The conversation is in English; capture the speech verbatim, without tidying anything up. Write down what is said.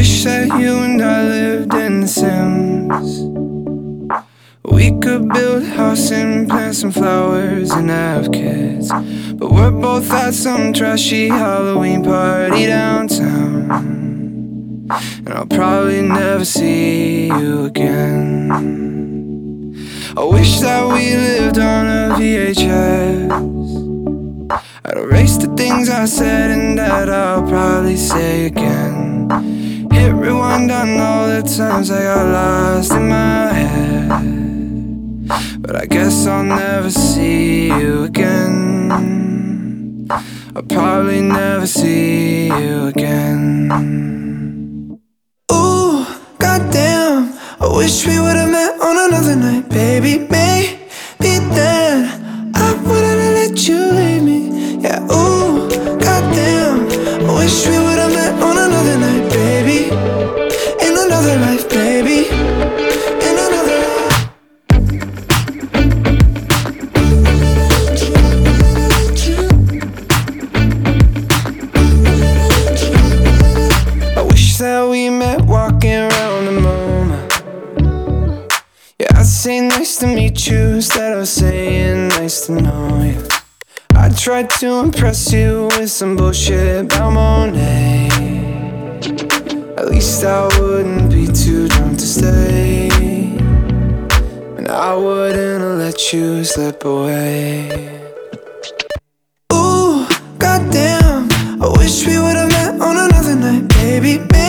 wish that you and I lived in The Sims. We could build a house and plant some flowers and have kids, but we're both at some trashy Halloween party downtown, and I'll probably never see you again. I wish that we lived on a V H S. I'd erase the things I said and that I'll probably say again. Hit rewind on all the times I got lost in my head, but I guess I'll never see you again. I'll probably never see you again. Ooh, goddamn, I wish we would've met on another night, baby. Maybe then I wouldn't have let you leave me. Yeah, ooh, goddamn, I wish we would've met on another night, baby. In another life, baby. In another life. I wish that we met walking around the moment. Yeah, I'd say nice to meet you instead of saying nice to know you. I tried to impress you with some bullshit about Monet. At least I wouldn't be too drunk to stay, and I wouldn't have let you slip away. Ooh, goddamn, I wish we would've met on another night, baby.